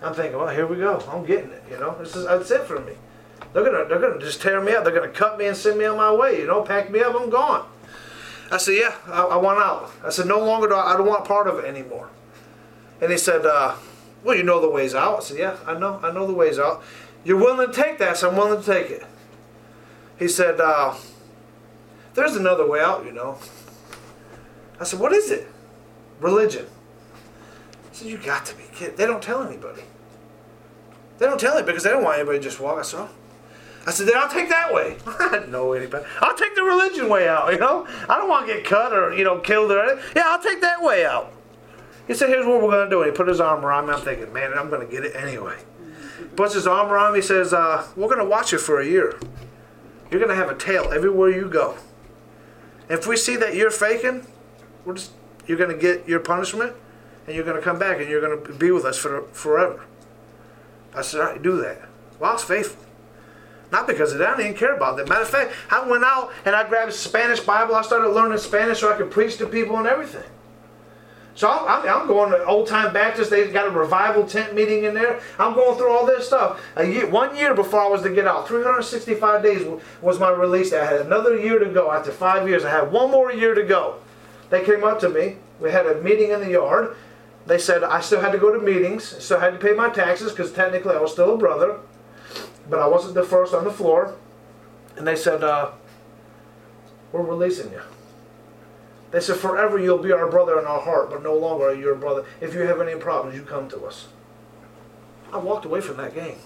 I'm thinking, well, here we go. I'm getting it. You know, this is that's it for me. They're gonna they're gonna just tear me out. They're gonna cut me and send me on my way. You know, pack me up. I'm gone. I said, yeah, I, I want out. I said, no longer do I, I don't want part of it anymore. And he said, uh, well, you know the ways out. I said, yeah, I know. I know the ways out. You're willing to take that, so I'm willing to take it. He said, uh, there's another way out, you know. I said, what is it? Religion. I said, you got to be kidding. They don't tell anybody. They don't tell anybody because they don't want anybody to just walk. I said, I said, then I'll take that way. I didn't know anybody. I'll take the religion way out, you know. I don't want to get cut or, you know, killed or anything. Yeah, I'll take that way out. He said, here's what we're going to do. And he put his arm around me. I'm thinking, man, I'm going to get it anyway. Puts his arm around me. He says, uh, we're going to watch you for a year. You're going to have a tail everywhere you go. If we see that you're faking, we're just, you're going to get your punishment, and you're going to come back, and you're going to be with us for forever. I said, all right, do that. Well, I was faithful. Not because of that. I didn't care about that. Matter of fact, I went out, and I grabbed a Spanish Bible. I started learning Spanish so I could preach to people and everything. So I'm, I'm going to Old Time Baptist. They've got a revival tent meeting in there. I'm going through all this stuff. A year, one year before I was to get out, three hundred sixty-five days was my release. I had another year to go. After five years, I had one more year to go. They came up to me. We had a meeting in the yard. They said I still had to go to meetings. Still had to pay my taxes because technically I was still a brother. But I wasn't the first on the floor. And they said, uh, we're releasing you. They said, forever you'll be our brother in our heart, but no longer are you our brother. If you have any problems, you come to us. I walked away from that game.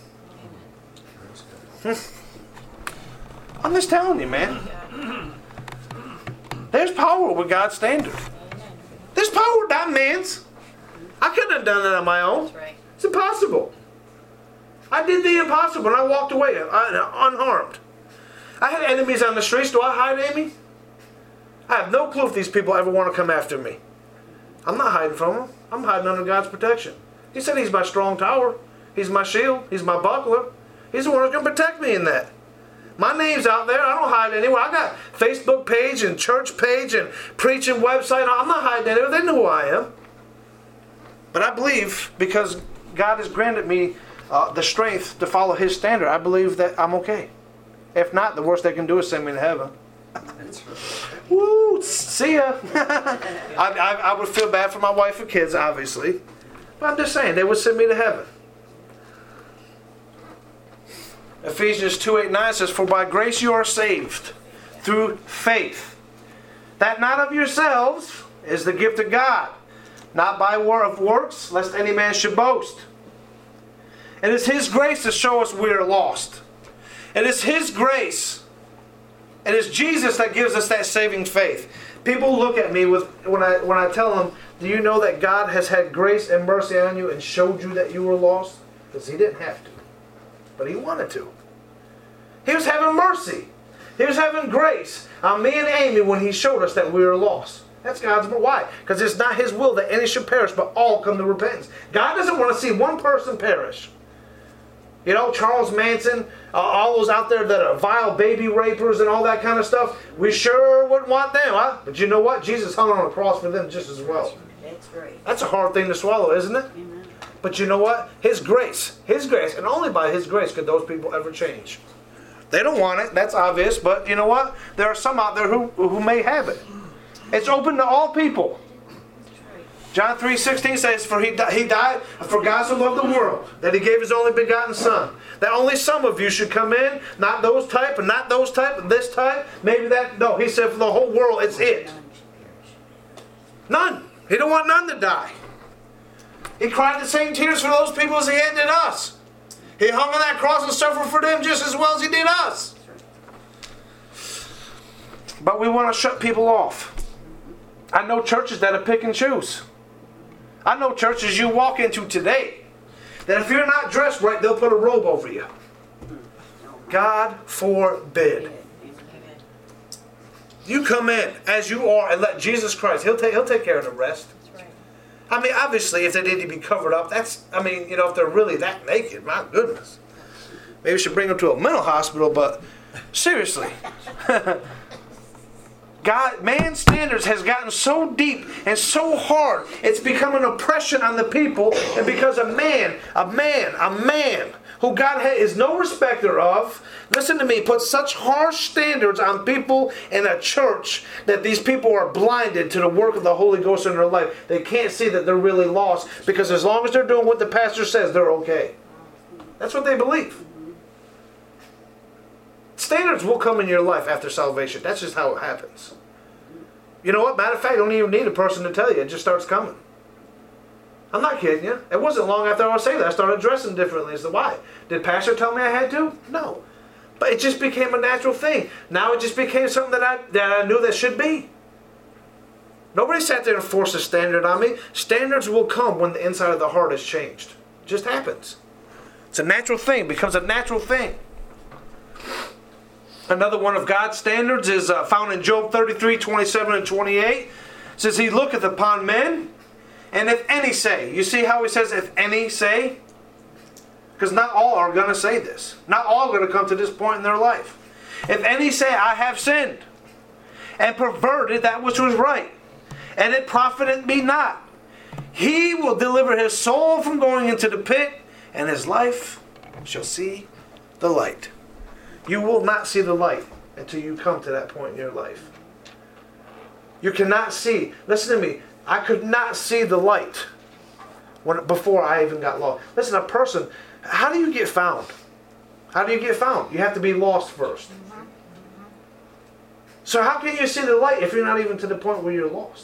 I'm just telling you, man. There's power with God's standard. There's power, not man's. I couldn't have done that on my own. It's impossible. I did the impossible, and I walked away unharmed. I had enemies on the streets. Do I hide, Amy? I have no clue if these people ever want to come after me. I'm not hiding from them. I'm hiding under God's protection. He said he's my strong tower. He's my shield. He's my buckler. He's the one who's going to protect me in that. My name's out there. I don't hide anywhere. I got Facebook page and church page and preaching website. I'm not hiding anywhere. They know who I am. But I believe because God has granted me uh, the strength to follow His standard, I believe that I'm okay. If not, the worst they can do is send me to heaven. That's right. Woo! See ya. I, I, I would feel bad for my wife and kids, obviously. But I'm just saying, they would send me to heaven. Ephesians two eight nine says, for by grace you are saved, through faith. That not of yourselves is the gift of God, not by word of works, lest any man should boast. It is His grace to show us we are lost. It is His grace. It is Jesus that gives us that saving faith. People look at me with when I when I tell them, do you know that God has had grace and mercy on you and showed you that you were lost? Because He didn't have to. But He wanted to. He was having mercy. He was having grace on me and Amy when He showed us that we were lost. That's God's will. Why? Because it's not His will that any should perish, but all come to repentance. God doesn't want to see one person perish. You know, Charles Manson, uh, all those out there that are vile baby rapers and all that kind of stuff, we sure wouldn't want them, huh? But you know what? Jesus hung on a cross for them just as well. That's great. That's a hard thing to swallow, isn't it? Amen. But you know what? His grace, His grace, and only by His grace could those people ever change. They don't want it, that's obvious, but you know what? There are some out there who, who may have it. It's open to all people. John three sixteen says, for he, di- he died, for God so loved the world, that He gave His only begotten Son. That only some of you should come in, not those type, and not those type, and this type. Maybe that, no, He said for the whole world, it's it. None. He don't want none to die. He cried the same tears for those people as He had did us. He hung on that cross and suffered for them just as well as He did us. But we want to shut people off. I know churches that are pick and choose. I know churches you walk into today that if you're not dressed right, they'll put a robe over you. God forbid. You come in as you are and let Jesus Christ, He'll take, he'll take care of the rest. I mean, obviously, if they need to be covered up, that's, I mean, you know, if they're really that naked, my goodness. Maybe we should bring them to a mental hospital, but seriously. God, man's standards has gotten so deep and so hard, it's become an oppression on the people. And because a man, a man, a man who God is no respecter of, listen to me, put such harsh standards on people in a church that these people are blinded to the work of the Holy Ghost in their life. They can't see that they're really lost, because as long as they're doing what the pastor says, they're okay. That's what they believe. Standards will come in your life after salvation. That's just how it happens. You know what? Matter of fact, you don't even need a person to tell you. It just starts coming. I'm not kidding you. It wasn't long after I was saved that I started dressing differently. As to why? Did pastor tell me I had to? No. But it just became a natural thing. Now it just became something that I, that I knew that should be. Nobody sat there and forced a standard on me. Standards will come when the inside of the heart is changed. It just happens. It's a natural thing. It becomes a natural thing. Another one of God's standards is uh, found in Job thirty-three, twenty-seven and twenty-eight. It says, He looketh upon men, and if any say. You see how he says, if any say? Because not all are going to say this. Not all are going to come to this point in their life. If any say, I have sinned, and perverted that which was right, and it profiteth me not, he will deliver his soul from going into the pit, and his life shall see the light. You will not see the light until you come to that point in your life. You cannot see. Listen to me. I could not see the light when before I even got lost. Listen, a person, how do you get found? How do you get found? You have to be lost first. So how can you see the light if you're not even to the point where you're lost?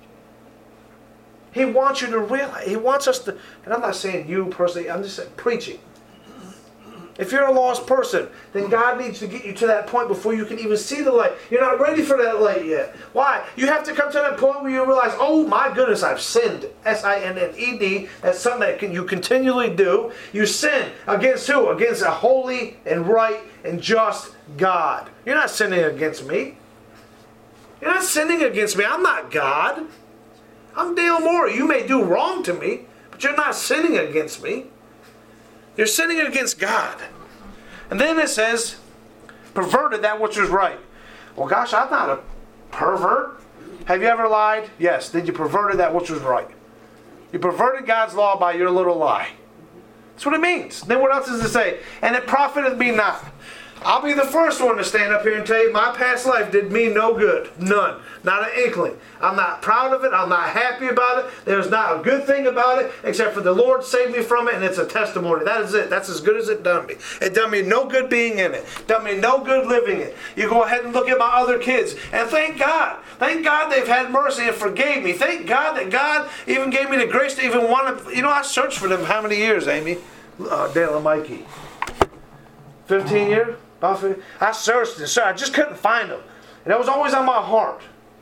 He wants you to realize. He wants us to, and I'm not saying you personally, I'm just saying preaching. If you're a lost person, then God needs to get you to that point before you can even see the light. You're not ready for that light yet. Why? You have to come to that point where you realize, oh my goodness, I've sinned. S I N N E D. That's something that can, you continually do. You sin against who? Against a holy and right and just God. You're not sinning against me. You're not sinning against me. I'm not God. I'm Dale Moore. You may do wrong to me, but you're not sinning against me. You're sinning against God. And then it says, perverted that which was right. Well, gosh, I'm not a pervert. Have you ever lied? Yes. Did you perverted that which was right? You perverted God's law by your little lie. That's what it means. Then what else does it say? And it profiteth me not. I'll be the first one to stand up here and tell you my past life did me no good. None. Not an inkling. I'm not proud of it. I'm not happy about it. There's not a good thing about it except for the Lord saved me from it, and it's a testimony. That is it. That's as good as it done me. It done me no good being in it. Done me no good living it. You go ahead and look at my other kids, and thank God. Thank God they've had mercy and forgave me. Thank God that God even gave me the grace to even want to. You know, I searched for them how many years, Amy? Uh, Dale and Mikey. fifteen years? I searched and searched. I just couldn't find them. And it was always on my heart.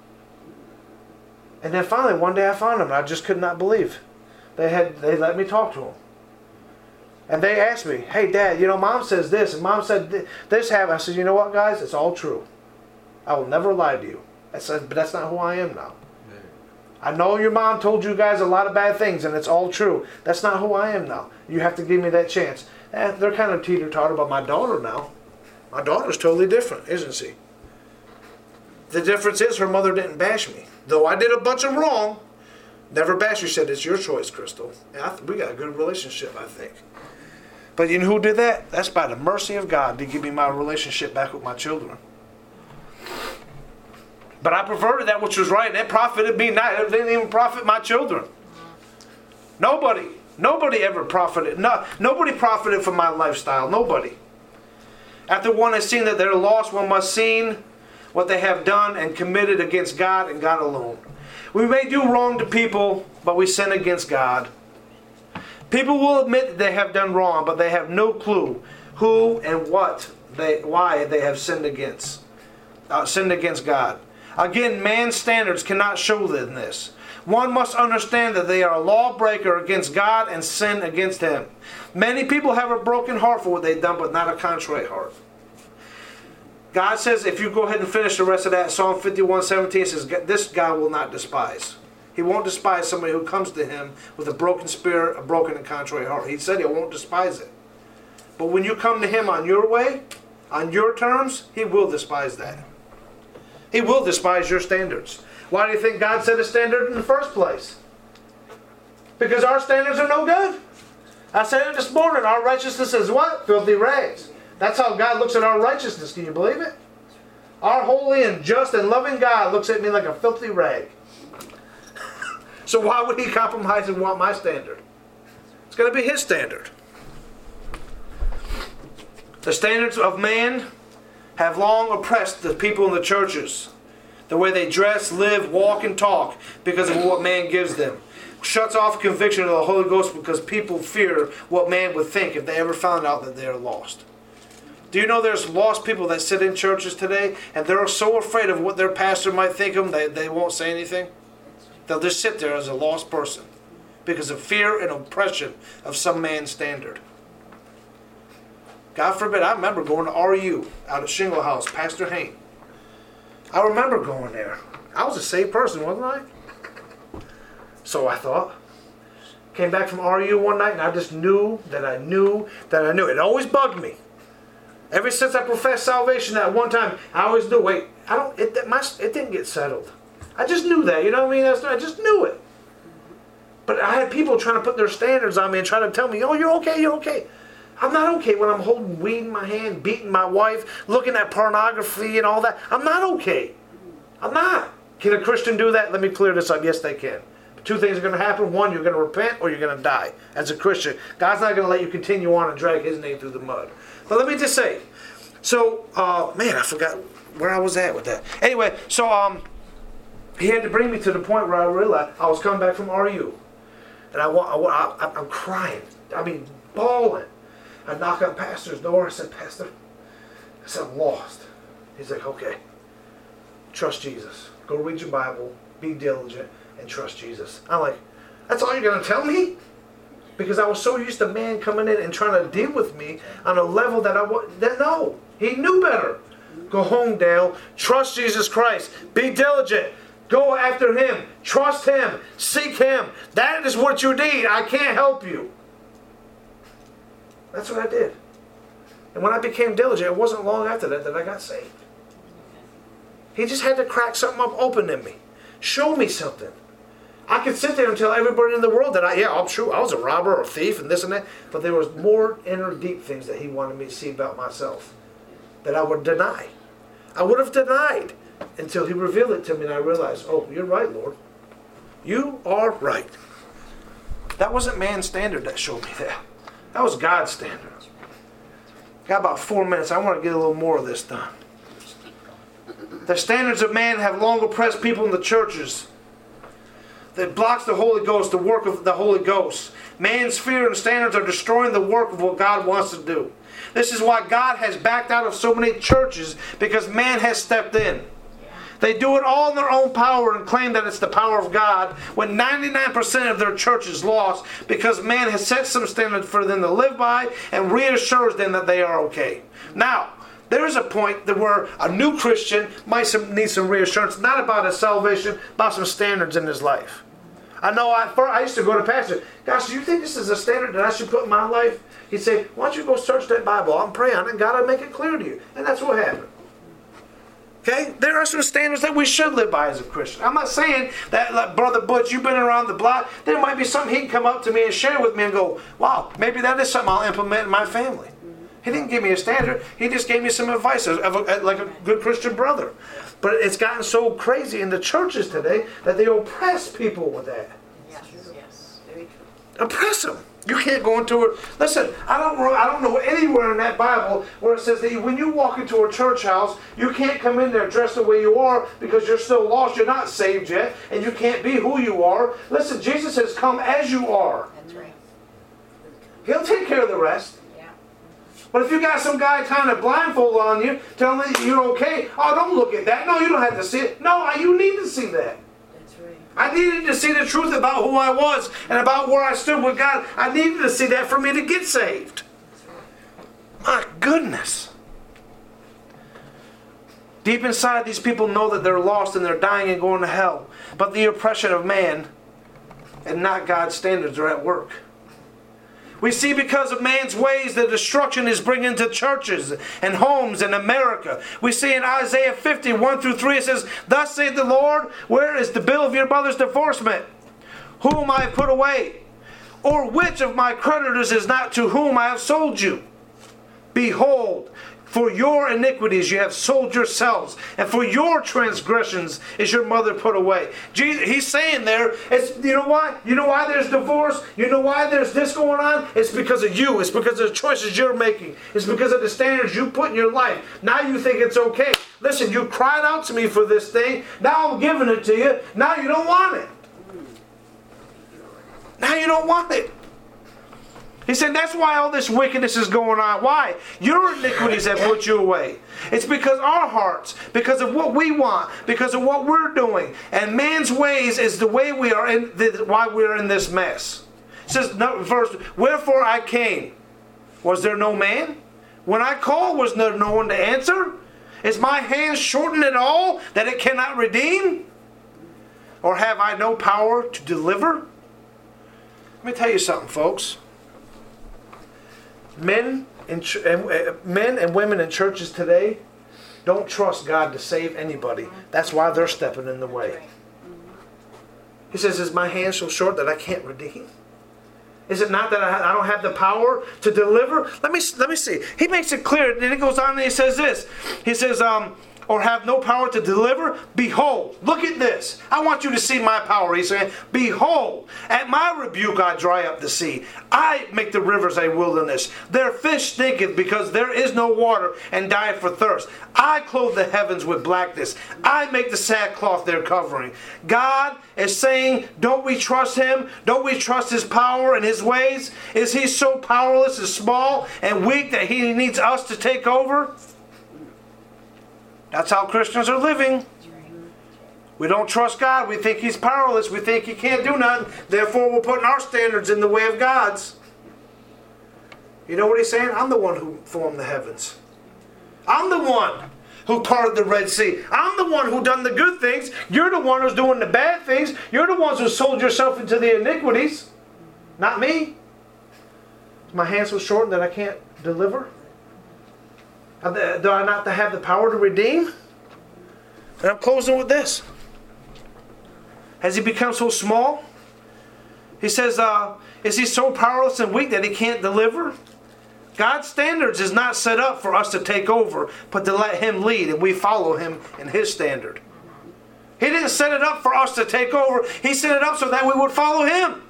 And then finally, one day I found them. And I just could not believe. They had they let me talk to them. And they asked me, hey, Dad, you know, Mom says this. And Mom said this happened. I said, you know what, guys? It's all true. I will never lie to you. I said, but that's not who I am now. I know your mom told you guys a lot of bad things. And it's all true. That's not who I am now. You have to give me that chance. And they're kind of teeter-totter about my daughter now. My daughter's totally different, isn't she? The difference is her mother didn't bash me. Though I did a bunch of wrong, never bashed her. She said, it's your choice, Crystal. And I th- we got a good relationship, I think. But you know who did that? That's by the mercy of God to give me my relationship back with my children. But I perverted that which was right, and it profited me not. It didn't even profit my children. Nobody. Nobody ever profited. No, nobody profited from my lifestyle. Nobody. After one has seen that they're lost, one must see what they have done and committed against God and God alone. We may do wrong to people, but we sin against God. People will admit that they have done wrong, but they have no clue who and what they, why they have sinned against, uh, sinned against God. Again, man's standards cannot show them this. One must understand that they are a lawbreaker against God and sin against Him. Many people have a broken heart for what they've done, but not a contrite heart. God says, if you go ahead and finish the rest of that, Psalm fifty-one seventeen says, this God will not despise. He won't despise somebody who comes to Him with a broken spirit, a broken and contrite heart. He said He won't despise it. But when you come to Him on your way, on your terms, He will despise that. He will despise your standards. Why do you think God set a standard in the first place? Because our standards are no good. I said it this morning, our righteousness is what? Filthy rags. That's how God looks at our righteousness. Can you believe it? Our holy and just and loving God looks at me like a filthy rag. So why would He compromise and want my standard? It's going to be His standard. The standards of man have long oppressed the people in the churches. The way they dress, live, walk, and talk because of what man gives them. Shuts off conviction of the Holy Ghost because people fear what man would think if they ever found out that they are lost. Do you know there's lost people that sit in churches today and they're so afraid of what their pastor might think of them they, they won't say anything? They'll just sit there as a lost person because of fear and oppression of some man's standard. God forbid, I remember going to R U out at Shingle House, Pastor Hain. I remember going there. I was a saved person, wasn't I? So I thought. Came back from R U one night and I just knew that I knew that I knew. It always bugged me. Ever since I professed salvation that one time, I always knew, wait, I don't, it, my, it didn't get settled. I just knew that, you know what I mean? That's, I just knew it. But I had people trying to put their standards on me and trying to tell me, oh, you're okay, you're okay. I'm not okay when I'm holding weed in my hand, beating my wife, looking at pornography and all that. I'm not okay. I'm not. Can a Christian do that? Let me clear this up. Yes, they can. But two things are going to happen. One, you're going to repent or you're going to die as a Christian. God's not going to let you continue on and drag His name through the mud. But let me just say, so, uh, man, I forgot where I was at with that. Anyway, so um, He had to bring me to the point where I realized I was coming back from R U. And I, I, I, I'm crying. I mean, bawling. I knock on Pastor's door. I said, Pastor, I said, I'm lost. He's like, okay. Trust Jesus. Go read your Bible. Be diligent. And trust Jesus. I'm like, that's all you're going to tell me? Because I was so used to man coming in and trying to deal with me on a level that I was. No. He knew better. Go home, Dale. Trust Jesus Christ. Be diligent. Go after Him. Trust Him. Seek Him. That is what you need. I can't help you. That's what I did. And when I became diligent, it wasn't long after that that I got saved. He just had to crack something up open in me. Show me something. I could sit there and tell everybody in the world that I, yeah, I'm true, I was a robber or a thief and this and that. But there was more inner deep things that He wanted me to see about myself that I would deny. I would have denied until He revealed it to me and I realized, oh, you're right, Lord. You are right. That wasn't man's standard that showed me that. That was God's standard. Got about four minutes. I want to get a little more of this done. The standards of man have long oppressed people in the churches. That blocks the Holy Ghost, the work of the Holy Ghost. Man's fear and standards are destroying the work of what God wants to do. This is why God has backed out of so many churches, because man has stepped in. They do it all in their own power and claim that it's the power of God, when ninety-nine percent of their church is lost because man has set some standard for them to live by and reassures them that they are okay. Now, there is a point that where a new Christian might some, need some reassurance, not about his salvation, about some standards in his life. I know I, I used to go to pastor, gosh, do you think this is a standard that I should put in my life? He'd say, why don't you go search that Bible? I'm praying on it and God will make it clear to you. And that's what happened. Okay? There are some standards that we should live by as a Christian. I'm not saying that, like Brother Butch, you've been around the block. There might be something he can come up to me and share with me and go, wow, maybe that is something I'll implement in my family. He didn't give me a standard. He just gave me some advice, of a, like a good Christian brother. But it's gotten so crazy in the churches today that they oppress people with that. Yes, yes, very true. Oppress them. You can't go into it. Listen, I don't, I don't know anywhere in that Bible where it says that when you walk into a church house, you can't come in there dressed the way you are because you're still lost. You're not saved yet, and you can't be who you are. Listen, Jesus says, come as you are. That's right. He'll take care of the rest. Yeah. But if you got some guy kind of blindfold on you, telling you you're okay, oh, don't look at that. No, you don't have to see it. No, you need to see that. I needed to see the truth about who I was and about where I stood with God. I needed to see that for me to get saved. My goodness. Deep inside, these people know that they're lost and they're dying and going to hell. But the oppression of man and not God's standards are at work. We see because of man's ways the destruction is bringing to churches and homes in America. We see in Isaiah fifty, one through three, it says, "Thus saith the Lord, where is the bill of your mother's divorcement? Whom I have put away? Or which of my creditors is not to whom I have sold you? Behold, for your iniquities you have sold yourselves, and for your transgressions is your mother put away." Jesus, he's saying there, it's, you know why? You know why there's divorce? You know why there's this going on? It's because of you. It's because of the choices you're making. It's because of the standards you put in your life. Now you think it's okay. Listen, you cried out to me for this thing. Now I'm giving it to you. Now you don't want it. Now you don't want it. He said that's why all this wickedness is going on. Why? Your iniquities have put you away. It's because our hearts, because of what we want, because of what we're doing. And man's ways is the way we are in, the, why we're in this mess. It says, no, first, "Wherefore I came. Was there no man? When I called, was there no one to answer? Is my hand shortened at all, that it cannot redeem? Or have I no power to deliver?" Let me tell you something, folks. Men and, ch- and uh, men and women in churches today don't trust God to save anybody. That's why they're stepping in the way. He says, "Is my hand so short that I can't redeem? Is it not that I, ha- I don't have the power to deliver?" Let me let me see. He makes it clear. Then he goes on and he says this. He says, um, "Or have no power to deliver? Behold, look at this. I want you to see my power." He's saying, "Behold, at my rebuke I dry up the sea. I make the rivers a wilderness. Their fish stinketh because there is no water, and dieth for thirst. I clothe the heavens with blackness. I make the sackcloth their covering." God is saying, don't we trust Him? Don't we trust His power and His ways? Is He so powerless and small and weak that He needs us to take over? That's how Christians are living. We don't trust God. We think He's powerless. We think He can't do nothing. Therefore, we're putting our standards in the way of God's. You know what He's saying? I'm the one who formed the heavens. I'm the one who parted the Red Sea. I'm the one who done the good things. You're the one who's doing the bad things. You're the ones who sold yourself into the iniquities. Not me. My hand so short that I can't deliver? Do I not have the power to redeem? And I'm closing with this. Has He become so small? He says, uh, is He so powerless and weak that He can't deliver? God's standards is not set up for us to take over, but to let Him lead, and we follow Him in His standard. He didn't set it up for us to take over. He set it up so that we would follow Him.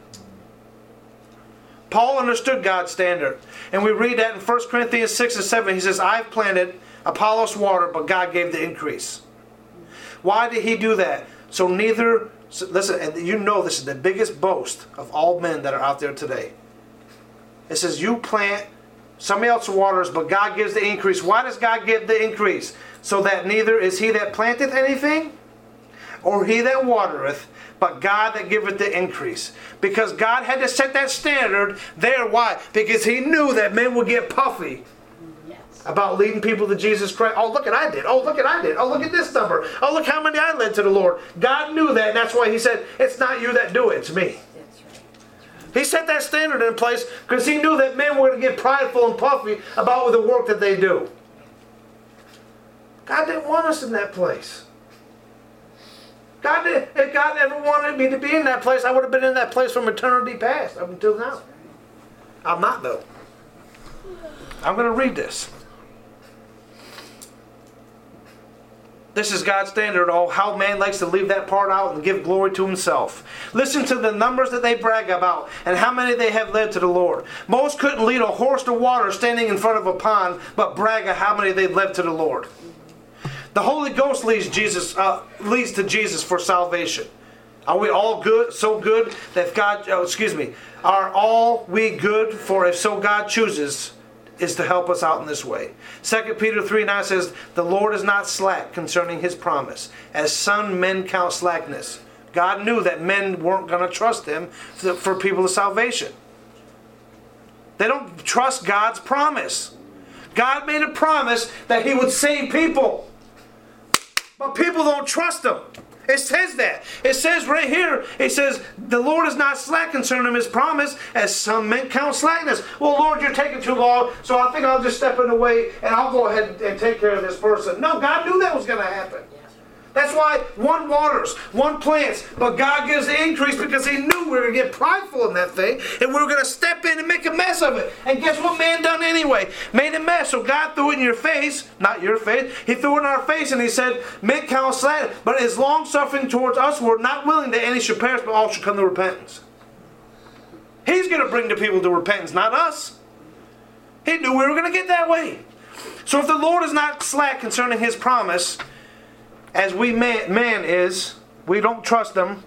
Paul understood God's standard. And we read that in First Corinthians six and seven. He says, "I've planted, Apollos watered, but God gave the increase." Why did He do that? So neither, so listen, and you know this is the biggest boast of all men that are out there today. It says, you plant, somebody else waters, but God gives the increase. Why does God give the increase? So that neither is he that planteth anything, or he that watereth, but God that giveth the increase. Because God had to set that standard there. Why? Because He knew that men would get puffy yes. about leading people to Jesus Christ. Oh, look at I did. Oh, look at I did. Oh, look at this number. Oh, look how many I led to the Lord. God knew that, and that's why He said, it's not you that do it, it's me. That's right. He set that standard in place because He knew that men were going to get prideful and puffy about the work that they do. God didn't want us in that place. God did, if God ever wanted me to be in that place, I would have been in that place from eternity past, up until now. I'm not, though. I'm going to read this. This is God's standard. Oh, how man likes to leave that part out and give glory to himself. Listen to the numbers that they brag about and how many they have led to the Lord. Most couldn't lead a horse to water standing in front of a pond, but brag of how many they led to the Lord. The Holy Ghost leads Jesus, uh, leads to Jesus for salvation. Are we all good, so good that God, oh, excuse me, are all we good for if so God chooses is to help us out in this way? Second Peter three nine says, the Lord is not slack concerning His promise, as some men count slackness. God knew that men weren't going to trust Him for people of salvation. They don't trust God's promise. God made a promise that He would save people. But people don't trust Him. It says that. It says right here, it says, the Lord is not slack concerning his promise, as some men count slackness. Well, Lord, you're taking too long, so I think I'll just step in the way and I'll go ahead and take care of this person. No, God knew that was going to happen. That's why one waters, one plants, but God gives the increase because he knew we were going to get prideful in that thing and we were going to step in and make a mess of it. And guess what man done anyway? Made a mess. So God threw it in your face, not your face. He threw it in our face and he said, men count slack, but his long suffering towards us were not willing that any should perish, but all should come to repentance. He's going to bring the people to repentance, not us. He knew we were going to get that way. So if the Lord is not slack concerning his promise, as we man, man is, we don't trust him,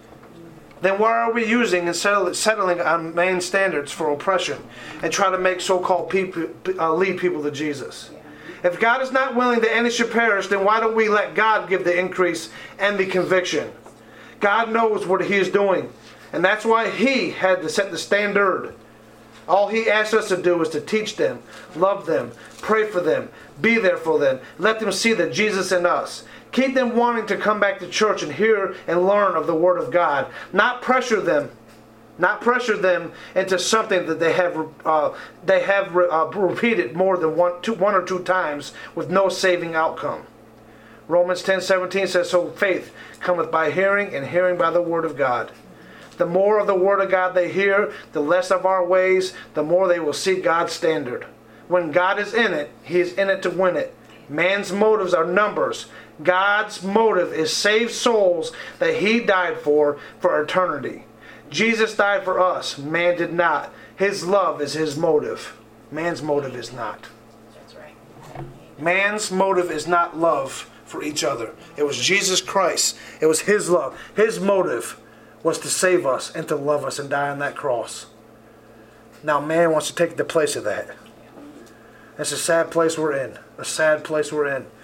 then why are we using and settle, settling on man's standards for oppression and try to make so-called people uh, lead people to Jesus? If God is not willing that any should perish, then why don't we let God give the increase and the conviction? God knows what he is doing, and that's why he had to set the standard. All he asks us to do is to teach them, love them, pray for them, be there for them, let them see that Jesus in us. Keep them wanting to come back to church and hear and learn of the Word of God. Not pressure them, not pressure them into something that they have uh, they have uh, repeated more than one, two, one or two times with no saving outcome. Romans ten seventeen says, "So faith cometh by hearing, and hearing by the Word of God." The more of the Word of God they hear, the less of our ways, the more they will see God's standard. When God is in it, he is in it to win it. Man's motives are numbers. God's motive is save souls that he died for, for eternity. Jesus died for us. Man did not. His love is his motive. Man's motive is not. That's right. Man's motive is not love for each other. It was Jesus Christ. It was his love. His motive was to save us and to love us and die on that cross. Now man wants to take the place of that. It's a sad place we're in. A sad place we're in.